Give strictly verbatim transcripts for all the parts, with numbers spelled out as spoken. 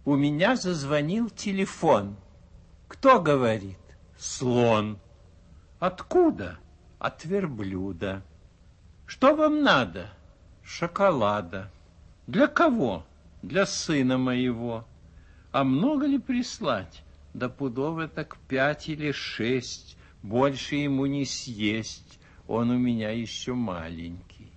У меня зазвонил телефон. Кто говорит? Слон. Откуда? От верблюда. Что вам надо? Шоколада. Для кого? Для сына моего. А много ли прислать? Да пудов так пять или шесть. Больше ему не съесть. Он у меня еще маленький.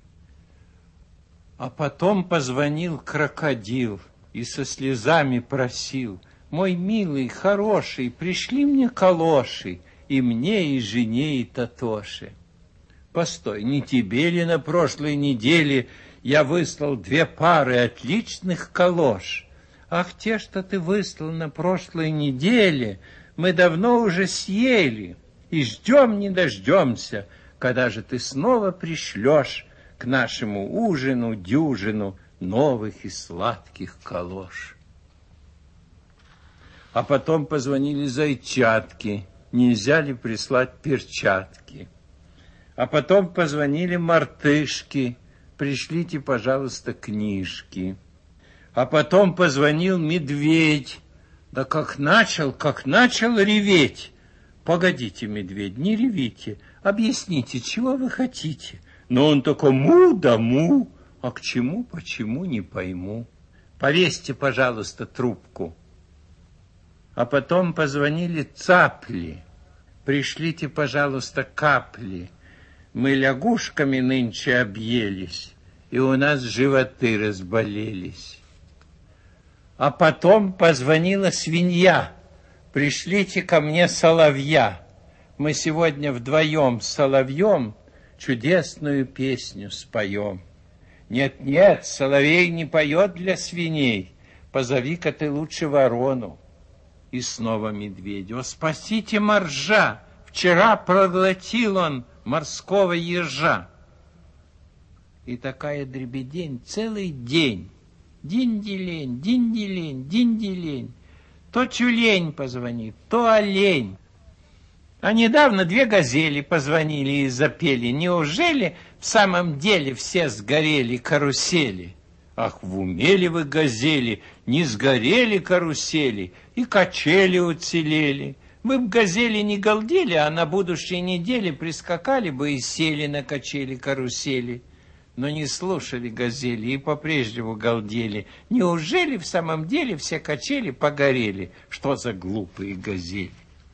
А потом позвонил крокодил и со слезами просил: мой милый, хороший, пришли мне калоши, и мне, и жене, и Татоше. Постой, не тебе ли на прошлой неделе я выслал две пары отличных калош? Ах, те, что ты выслал на прошлой неделе, мы давно уже съели, и ждем не дождемся, когда же ты снова пришлешь к нашему ужину дюжину новых и сладких калош. А потом позвонили зайчатки, нельзя ли прислать перчатки. А потом позвонили мартышки, пришлите, пожалуйста, книжки. А потом позвонил медведь, да как начал, как начал реветь. Погодите, медведь, не ревите, объясните, чего вы хотите. Но он только му да му, а к чему, почему, не пойму. Повесьте, пожалуйста, трубку. А потом позвонили цапли, пришлите, пожалуйста, капли. Мы лягушками нынче объелись, и у нас животы разболелись. А потом позвонила свинья, пришлите ко мне соловья. Мы сегодня вдвоем с соловьем чудесную песню споем. Нет-нет, соловей не поет для свиней, позови-ка ты лучше ворону. И снова медведь: о, спасите моржа, вчера проглотил он морского ежа. И такая дребедень целый день. Динь-делень, динь-делень, динь-делень. То тюлень позвонит, то олень. А недавно две газели позвонили и запели: неужели в самом деле все сгорели карусели? Ах, в уме ли вы, газели, не сгорели карусели, и качели уцелели. Вы б, газели, не галдели, а на будущей неделе прискакали бы и сели на качели-карусели. Но не слушали газели и по-прежнему галдели. Неужели в самом деле все качели погорели? Что за глупые газели?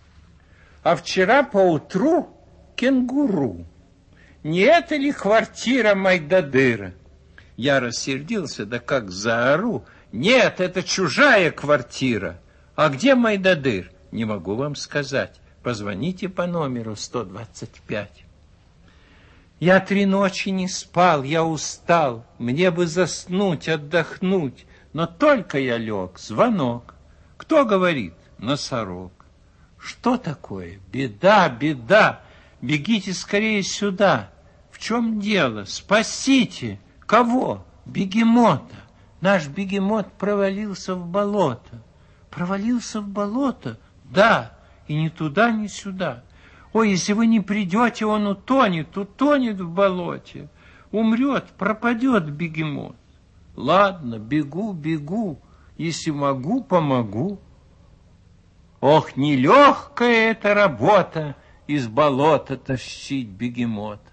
А вчера поутру кенгуру. Не это ли квартира Майдадыра? Я рассердился, да как заору: нет, это чужая квартира. А где Майдадыр? Не могу вам сказать. Позвоните по номеру сто двадцать пять. Я три ночи не спал, я устал. Мне бы заснуть, отдохнуть. Но только я лег, звонок. Кто говорит? Носорог. Что такое? Беда, беда. Бегите скорее сюда. В чем дело? Спасите. Кого? Бегемота. Наш бегемот провалился в болото. Провалился в болото? Да, и ни туда, ни сюда. Ой, если вы не придете, он утонет, утонет в болоте. Умрет, пропадет бегемот. Ладно, бегу, бегу. Если могу, помогу. Ох, нелегкая эта работа из болота тащить бегемота.